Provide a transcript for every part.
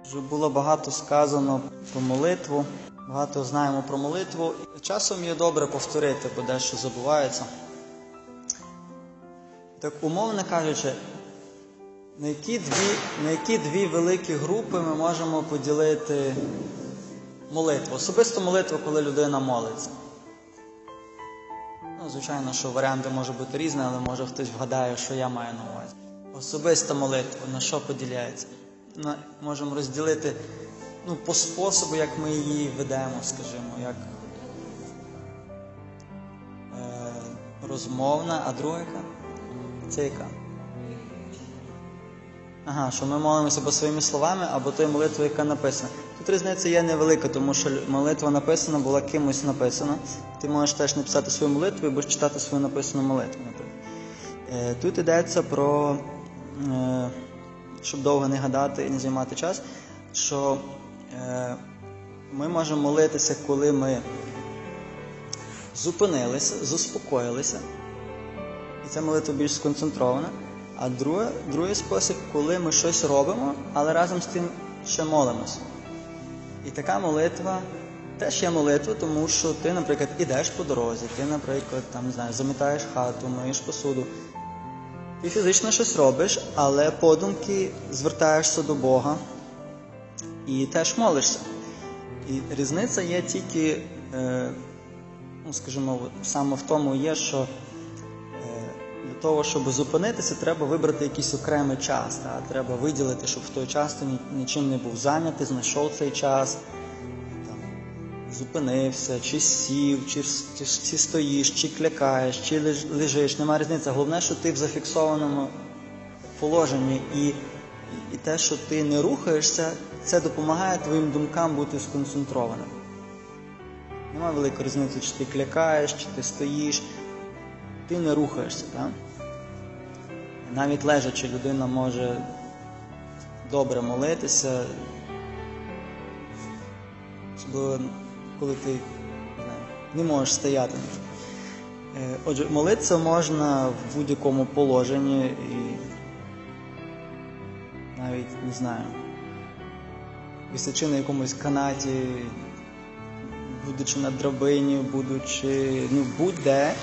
Вже було багато сказано про молитву, багато знаємо про молитву. Часом є добре повторити, бо дещо забувається. Так, умовно кажучи, на які дві великі групи ми можемо поділити молитву? Особисто молитву, коли людина молиться. Звичайно, що варіанти можуть бути різні, але може хтось вгадає, що я маю на увазі. Особиста молитва, на що поділяється? Можемо розділити по способу, як ми її ведемо, скажімо, як розмовна, а друга яка? Це яка? Що ми молимося або своїми словами, або тою молитвою, яка написана. Тут різниця є невелика, тому що молитва написана була кимось написана. Ти можеш теж написати свою молитву і будеш читати свою написану молитву. Тут йдеться про, щоб довго не гадати і не займати час, що ми можемо молитися, коли ми зупинилися, заспокоїлися. І ця молитва більш сконцентрована. А другий спосіб, коли ми щось робимо, але разом з тим ще молимося. І така молитва теж є молитва, тому що ти, наприклад, ідеш по дорозі, ти, наприклад, замітаєш хату, миєш посуду. Ти фізично щось робиш, але подумки звертаєшся до Бога і теж молишся. І різниця є тільки, скажімо, саме в тому є, що для того, щоб зупинитися, треба вибрати якийсь окремий час. Треба виділити, щоб в той час ти нічим не був зайнятий, знайшов цей час, зупинився, чи сів, чи стоїш, чи клякаєш, чи лежиш. Немає різниці. Головне, що ти в зафіксованому положенні. І те, що ти не рухаєшся, це допомагає твоїм думкам бути сконцентрованим. Немає великої різниці, чи ти клякаєш, чи ти стоїш. Ти не рухаєшся, так? Навіть лежачи людина може добре молитися, особливо коли ти не можеш стояти. Отже, молитися можна в будь-якому положенні і навіть, висячи на якомусь канаті, будучи на драбині, будучи, будь-де,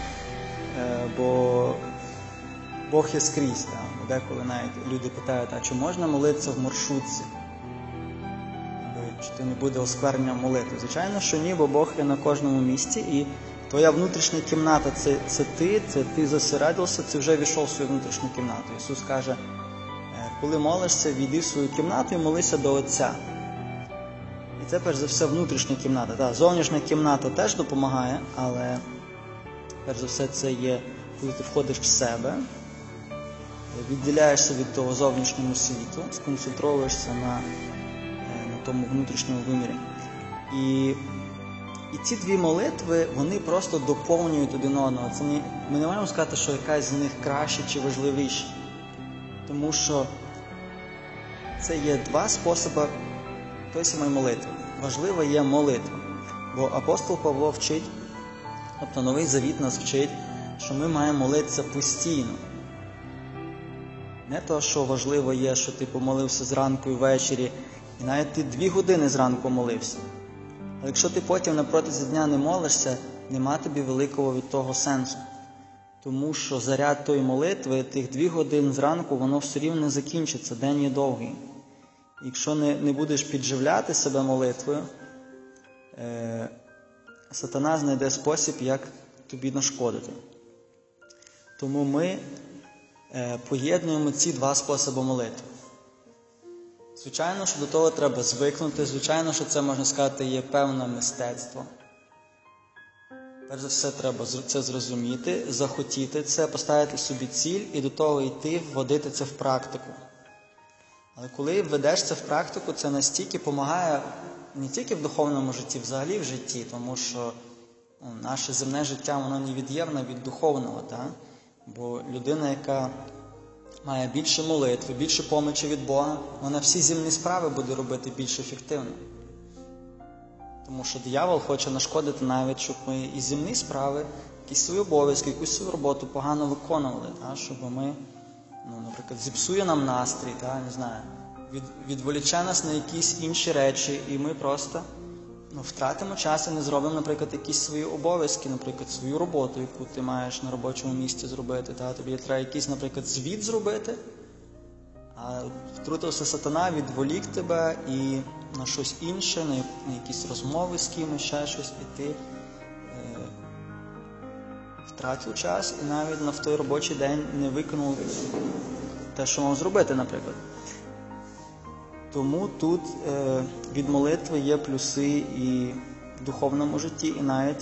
бо Бог є скрізь. Деколи навіть люди питають, а чи можна молитися в маршрутці? Чи то не буде осквернення молитви? Звичайно, що ні, бо Бог є на кожному місці, і твоя внутрішня кімната – це ти зосередився, ти вже війшов в свою внутрішню кімнату. Ісус каже, коли молишся, війди в свою кімнату і молися до Отця. І це, перш за все, внутрішня кімната. Зовнішня кімната теж допомагає, але перш за все, це є, коли ти входиш в себе, відділяєшся від того зовнішнього світу, сконцентруєшся на тому внутрішньому вимірі. І ці дві молитви, вони просто доповнюють один одного. Ми не можемо сказати, що якась з них краще чи важливіша. Тому що це є два способи тої самої молитви. Важлива є молитва. Бо апостол Павло вчить, тобто Новий Завіт нас вчить, що ми маємо молитися постійно. Не то, що важливо є, що ти помолився зранку і ввечері, і навіть ти 2 години зранку молився. Але якщо ти потім на протязі дня не молишся, нема тобі великого від того сенсу. Тому що заряд тої молитви, тих 2 годин зранку, воно все рівно не закінчиться, день є довгий. Якщо не будеш підживляти себе молитвою, сатана знайде спосіб, як тобі нашкодити. Тому ми поєднуємо ці 2 способи молитви. Звичайно, що до того треба звикнути, звичайно, що це, можна сказати, є певне мистецтво. Перш за все, треба це зрозуміти, захотіти це, поставити собі ціль і до того йти, вводити це в практику. Але коли введеш це в практику, це настільки допомагає не тільки в духовному житті, взагалі в житті, тому що наше земне життя, воно невід'ємне від духовного, так? Бо людина, яка має більше молитви, більше помочі від Бога, вона всі земні справи буде робити більш ефективно. Тому що диявол хоче нашкодити навіть, щоб ми і земні справи, якісь свої обов'язки, якусь свою роботу погано виконували, щоб ми, наприклад, зіпсує нам настрій, відволіче нас на якісь інші речі, і ми просто втратимо час і не зробимо, наприклад, якісь свої обов'язки, наприклад, свою роботу, яку ти маєш на робочому місці зробити. Тобі треба якийсь, наприклад, звіт зробити, а втрутився сатана, відволік тебе і на щось інше, на якісь розмови з кимось, ще щось, і ти втратив час і навіть на той робочий день не виконав те, що мав зробити, наприклад. Тому тут від молитви є плюси і в духовному житті, і навіть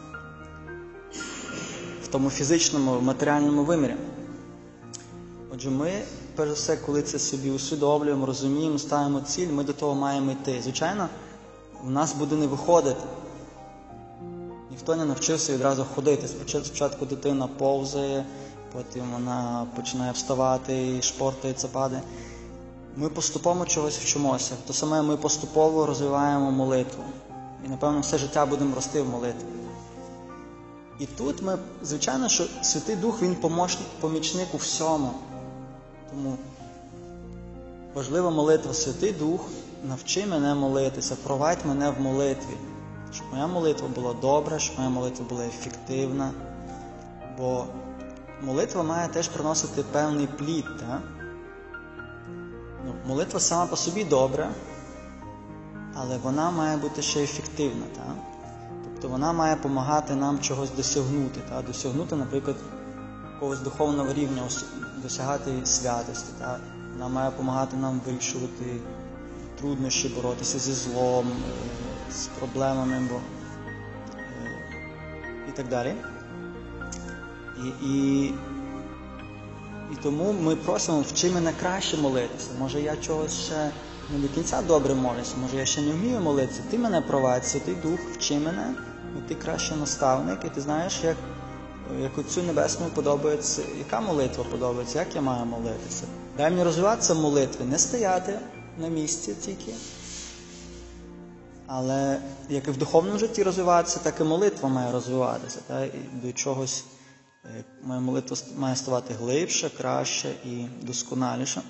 в тому фізичному, матеріальному вимірі. Отже, ми, перш за все, коли це собі усвідомлюємо, розуміємо, ставимо ціль, ми до того маємо йти. Звичайно, в нас буде не виходити. Ніхто не навчився відразу ходити. Спочатку дитина повзає, потім вона починає вставати, шпортається, падає. Ми поступово чогось вчимося. То саме ми поступово розвиваємо молитву. І, напевно, все життя будемо рости в молитві. І тут ми, звичайно, що Святий Дух, Він помічник у всьому. Тому важлива молитва. Святий Дух, навчи мене молитися, провадь мене в молитві. Щоб моя молитва була добра, щоб моя молитва була ефективна. Бо молитва має теж приносити певний плід, так? Молитва сама по собі добра, але вона має бути ще ефективна. Так? Тобто вона має допомагати нам чогось досягнути. Так? Досягнути, наприклад, якогось духовного рівня, досягати святості. Так? Вона має допомагати нам вирішувати труднощі, боротися зі злом, з проблемами і так далі. І тому ми просимо, вчи мене краще молитися. Може я чогось ще не до кінця добре молюся, може я ще не вмію молитися. Ти мене провадь, Святий Дух, вчи мене, бо ти кращий наставник, і ти знаєш, як Отцю Небесному подобається, яка молитва подобається, як я маю молитися. Дай мені розвиватися в молитві, не стояти на місці тільки, але як і в духовному житті розвиватися, так і молитва має розвиватися. Так? І до чогось моя молитва має ставати глибше, краще і досконаліше.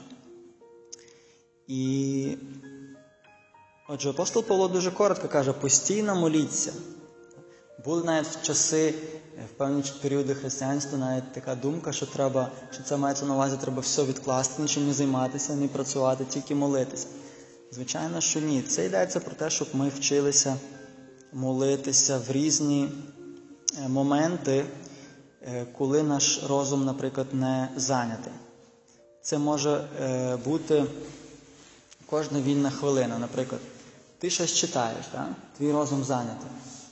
І отже, апостол Павло дуже коротко каже, постійно моліться. Були навіть в часи, в певні періоди християнства навіть така думка, що це мається на увазі, треба все відкласти, нічим не займатися, не працювати, тільки молитися. Звичайно, що ні. Це йдеться про те, щоб ми вчилися молитися в різні моменти, коли наш розум, наприклад, не зайнятий. Це може бути кожна вільна хвилина. Наприклад, ти щось читаєш, так? Твій розум зайнятий.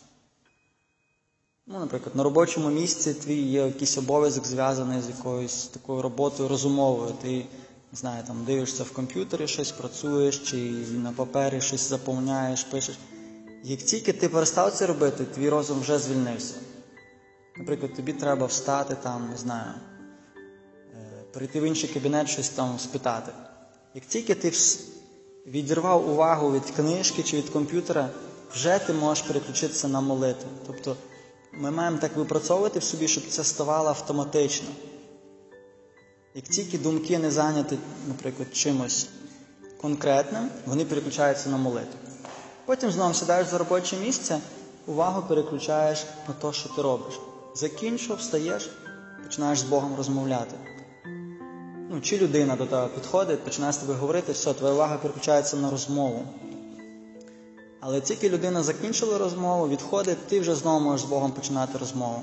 Наприклад, на робочому місці твій є якийсь обов'язок, зв'язаний з якоюсь такою роботою розумовою. Ти, не знаю, там дивишся в комп'ютері, щось працюєш, чи на папері щось заповняєш, пишеш. Як тільки ти перестав це робити, твій розум вже звільнився. Наприклад, тобі треба встати там, не знаю, перейти в інший кабінет, щось там спитати. Як тільки ти відірвав увагу від книжки чи від комп'ютера, вже ти можеш переключитися на молитву. Тобто ми маємо так випрацьовувати в собі, щоб це ставало автоматично. Як тільки думки не зайняті, наприклад, чимось конкретним, вони переключаються на молитву. Потім знову сідаєш за робоче місце, увагу переключаєш на те, що ти робиш. Закінчив, встаєш, починаєш з Богом розмовляти. Чи людина до тебе підходить, починає з тобою говорити, все, твоя увага переключається на розмову. Але тільки людина закінчила розмову, відходить, ти вже знову можеш з Богом починати розмову.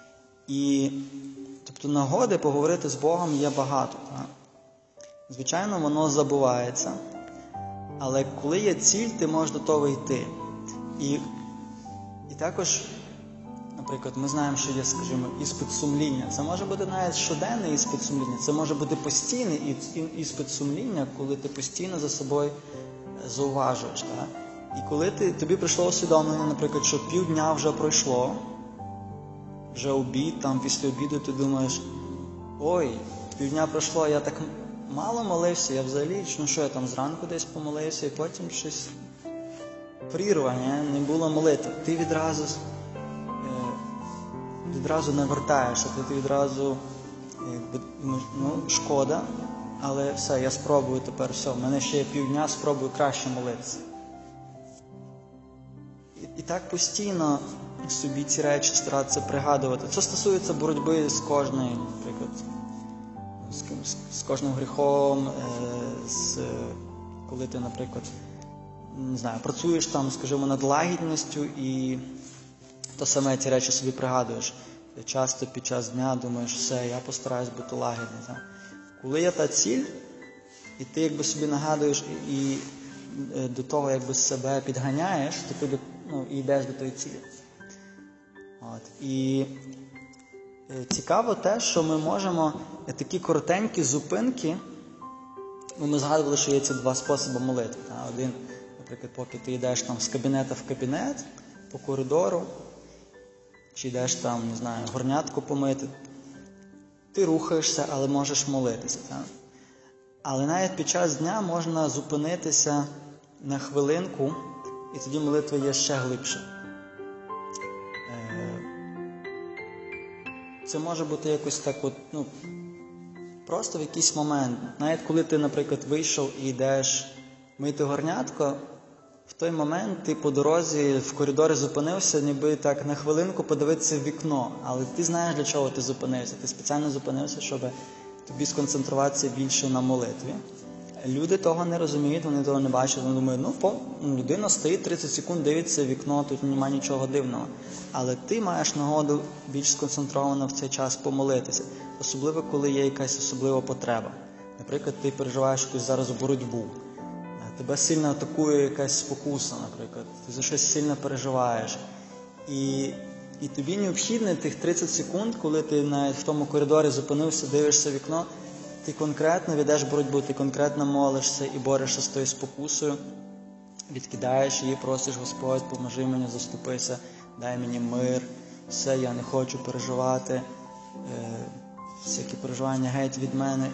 Тобто нагоди поговорити з Богом є багато. Так? Звичайно, воно забувається. Але коли є ціль, ти можеш до того йти. І також, наприклад, ми знаємо, що є, скажімо, іспит сумління. Це може бути навіть щоденний іспит сумління. Це може бути постійний іспит сумління, коли ти постійно за собою зауважуєш. Так? І коли тобі прийшло усвідомлення, наприклад, що півдня вже пройшло, вже обід, там після обіду ти думаєш, ой, півдня пройшло, я так мало молився, я взагалі, що я там зранку десь помолився, і потім щось прірва, не було молитви. Ти відразу навертаєшся, ти відразу, шкода, але все, я спробую тепер, все, в мене ще є півдня, спробую краще молитися. І так постійно собі ці речі старатися пригадувати. Це стосується боротьби з кожною, наприклад, з кожним гріхом, коли ти, наприклад, не знаю, працюєш там, скажімо, над лагідністю і то саме ці речі собі пригадуєш. Ти часто під час дня думаєш, все, я постараюсь бути лагідним. Коли є та ціль, і ти якби собі нагадуєш і до того якби себе підганяєш, то ти і йдеш до тої цілі. І цікаво те, що ми можемо такі коротенькі зупинки, ми згадували, що є ці два способи молитви. Один, наприклад, поки ти йдеш там з кабінета в кабінет, по коридору, чи йдеш там, не знаю, горнятку помити, ти рухаєшся, але можеш молитися. Але навіть під час дня можна зупинитися на хвилинку, і тоді молитва є ще глибше. Це може бути якось так просто в якийсь момент. Навіть коли ти, наприклад, вийшов і йдеш мити горнятко, в той момент ти по дорозі в коридорі зупинився, ніби так на хвилинку подивитися в вікно. Але ти знаєш, для чого ти зупинився. Ти спеціально зупинився, щоб тобі сконцентруватися більше на молитві. Люди того не розуміють, вони того не бачать, вони думають, людина стоїть 30 секунд, дивиться в вікно, тут немає нічого дивного. Але ти маєш нагоду більш сконцентровано в цей час помолитися. Особливо, коли є якась особлива потреба. Наприклад, ти переживаєш якусь зараз боротьбу. Тебе сильно атакує якась спокуса, наприклад. Ти за щось сильно переживаєш. І тобі необхідно тих 30 секунд, коли ти навіть в тому коридорі зупинився, дивишся в вікно, ти конкретно ведеш боротьбу, ти конкретно молишся і борешся з тою спокусою, відкидаєш її, просиш, Господь, поможи мені, заступися, дай мені мир, все, я не хочу переживати, всякі переживання геть від мене.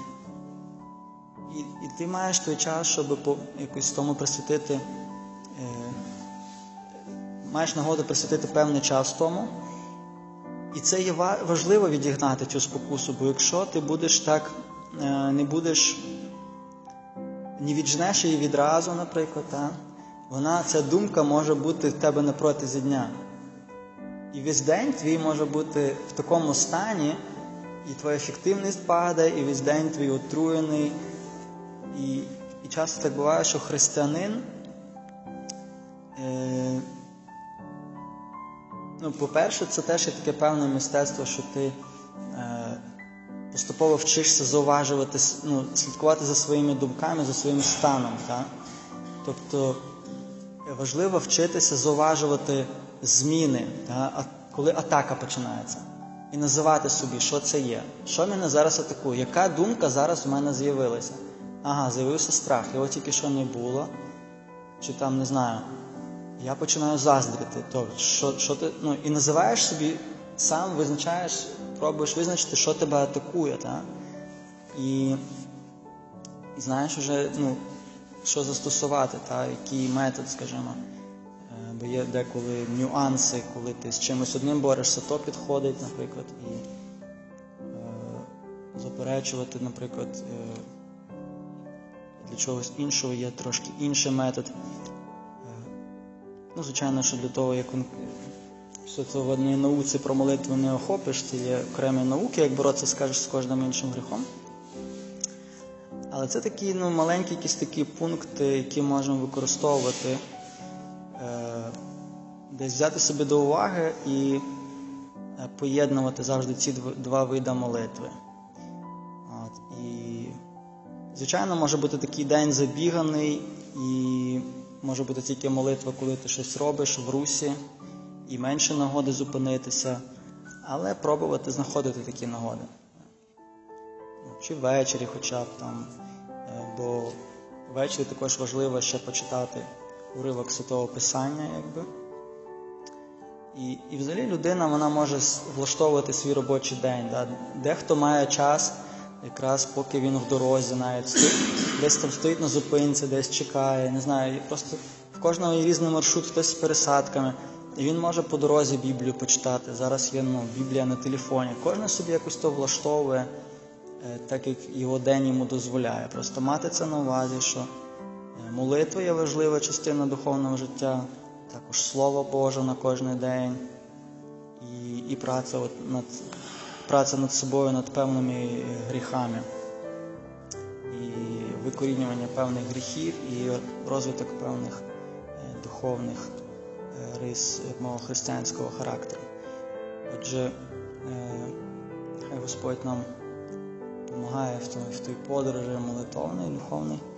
І ти маєш той час, щоб якось тому присвятити, маєш нагоду присвятити певний час тому. І це є важливо відігнати цю спокусу, бо якщо ти будеш так, не віджнеш її відразу, наприклад, ця думка може бути в тебе на протязі дня. І весь день твій може бути в такому стані, і твоя ефективність падає, і весь день твій отруєний. І часто так буває, що християнин, по-перше, це теж є таке певне мистецтво, що ти поступово вчишся зауважувати, слідкувати за своїми думками, за своїм станом. Так? Тобто важливо вчитися зауважувати зміни, коли атака починається. І називати собі, що це є. Що мене зараз атакує? Яка думка зараз у мене з'явилася? З'явився страх, його тільки що не було. Чи там, не знаю, я починаю заздрити. Що ти, і називаєш собі, сам визначаєш, пробуєш визначити, що тебе атакує. Так? І знаєш вже, що застосувати, який метод, скажімо. Бо є деколи нюанси, коли ти з чимось одним борешся, то підходить, наприклад, і заперечувати, наприклад, для чогось іншого є трошки інший метод. Звичайно, що для того, як все це в одній науці про молитву не охопиш, це є окремі науки, як боротися, скажеш, з кожним іншим гріхом. Але це такі маленькі якісь такі пункти, які можемо використовувати, десь взяти собі до уваги і поєднувати завжди ці два види молитви. І, звичайно, може бути такий день забіганий, і може бути тільки молитва, коли ти щось робиш в русі, і менше нагоди зупинитися, але пробувати знаходити такі нагоди. Чи ввечері хоча б там, бо ввечері також важливо ще почитати уривок Святого Писання, якби. І взагалі людина, вона може влаштовувати свій робочий день. Да? Дехто має час, якраз поки він в дорозі навіть стоїть, десь там стоїть на зупинці, десь чекає, не знаю, просто в кожного є різний маршрут, хтось з пересадками, і він може по дорозі Біблію почитати. Зараз є Біблія на телефоні. Кожен собі якось то влаштовує, так як його день йому дозволяє. Просто мати це на увазі, що молитва є важлива частина духовного життя, також Слово Боже на кожен день і праця над собою, над певними гріхами, і викорінювання певних гріхів, і розвиток певних духовних рис мого християнського характеру. Отже, хай Господь нам допомагає в той подорожі молитовній, духовній,